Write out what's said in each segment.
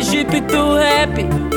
Egipto Rap,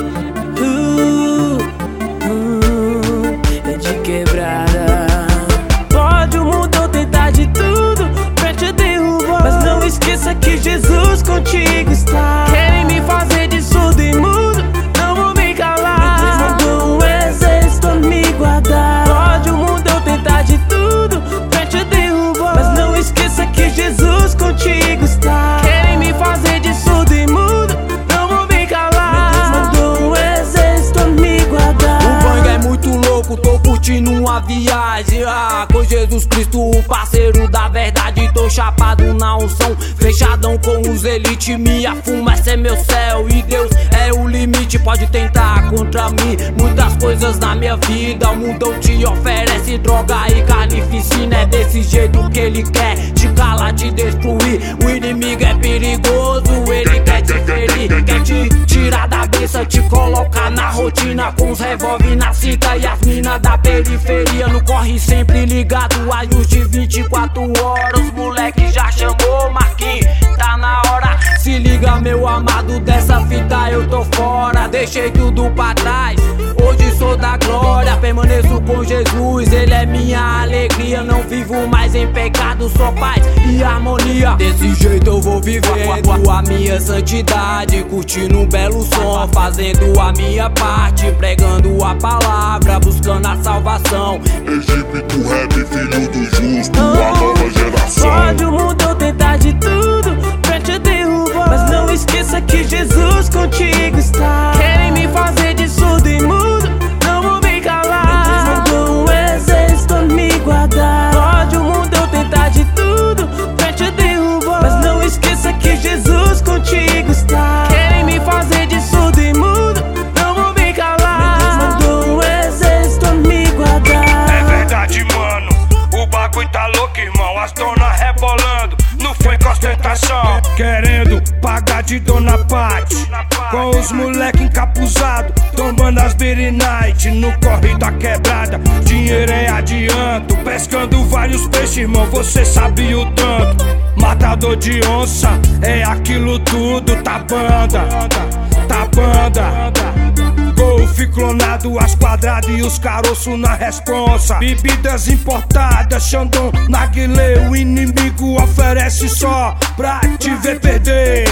é de quebrada. Pode o mundo tentar de tudo pra te derrubar, mas não esqueça que Jesus contigo está. Querem me fazer de surdo e mudo, não vou me calar. Deus mandou um exército a me guardar. Pode o mundo tentar de tudo pra te derrubar, mas não esqueça que Jesus contigo está. Querem me fazer de surdo e mudo, não vou me calar. Deus mandou um exército a me guardar. O bang é muito louco, tô curtindo uma viagem com Jesus Cristo, o parceiro da verdade. Tô chapado na unção, fechadão com os elite. Minha fumaça é meu céu e Deus é o limite. Pode tentar contra mim muitas coisas na minha vida. O mundo te oferece droga e carnificina. É desse jeito que ele quer te calar, te destruir. O inimigo é perigoso, ele quer te ferir, quer te tirar da bênção, te colocar na rotina com os revólver na cinta e as minas da periferia. No corre sempre ligado, ajuste 24 horas. Os moleque já chamou Marquinhos, tá na hora. Se liga meu amado, dessa fita eu tô fora. Deixei tudo pra trás, hoje sou da glória. Permaneço com Jesus, ele é minha alegria. Não vivo mais em pecado, só paz e harmonia. Desse jeito eu vou vivendo a minha santidade, curtindo um belo som, fazendo a minha parte, pregando a palavra, buscando a salvação. Egipto Rap, filho do justo, a nova geração. Pode o mundo tentar de tudo pra te derrubar, mas não esqueça que Jesus contigo está. Querem me fazer de surdo e mudo, não vou me calar. Deus mandou um exército a me guardar. Pode o mundo tentar de tudo pra te derrubar, mas não esqueça que Jesus contigo está. Querem me fazer de surdo e mudo, não vou me calar. Deus mandou um exército a me guardar. É verdade, mano, o bagulho tá louco, irmão. As donas rebolando, não foi com ostentação. Querendo pagar de Dona Pati, com os moleque encapuzado, tombando as Beer Night no corre da quebrada. Dinheiro é adianto, pescando vários peixes, irmão, você sabe o tanto. Matador de onça, é aquilo tudo, tá banda, tá banda. Golfe clonado, as quadradas e os caroços na responsa. Bebidas importadas, Xandão, Naguilé. O inimigo oferece só pra te ver perder.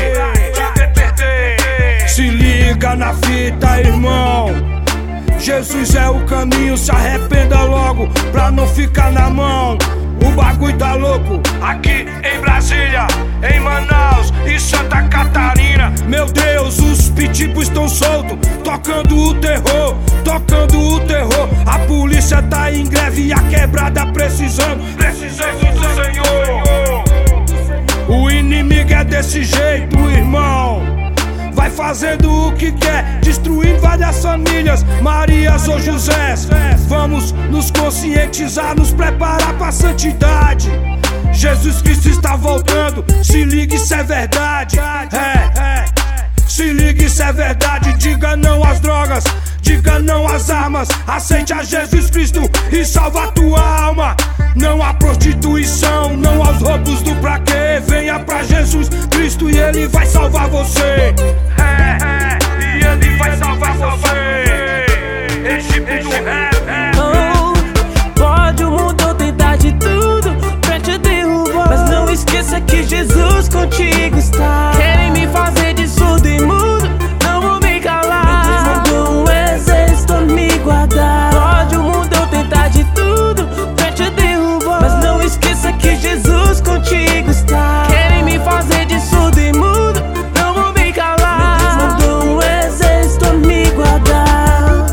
Se liga na fita, irmão, Jesus é o caminho, se arrependa logo pra não ficar na mão. O bagulho tá louco aqui em Brasília, em Manaus e Santa Catarina. Meu Deus, os pitbulls estão soltos, tocando o terror, tocando o terror. A polícia tá em greve e a quebrada precisando do Senhor. O inimigo é desse jeito, irmão, vai fazendo o que quer, destruindo várias famílias, Marias ou Josés. Vamos nos conscientizar, nos preparar pra santidade. Jesus Cristo está voltando, se liga, isso é verdade. Se liga, isso é verdade. Diga não às drogas, diga não às armas. Aceite a Jesus Cristo e salva a tua alma. Não há prostituição, não aos roubos do pra quê. Venha pra Jesus Cristo e ele vai salvar você. E ele vai salvar você. Egipto Rap. Pode o mundo tentar de tudo pra te derrubar, mas não esqueça que Jesus contigo está. Querem me fazer de surdo e mudo, não vou me calar. Deus mandou um exército a me guardar. Pode o mundo tentar de tudo pra te derrubar, mas não esqueça que Jesus contigo está. Querem me fazer de surdo e mudo, não vou me calar. Deus mandou um exército a me guardar,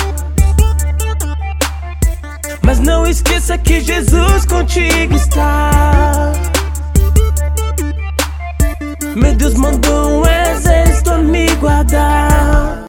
mas não esqueça que Jesus contigo está. Meu Deus mandou um exército a me guardar.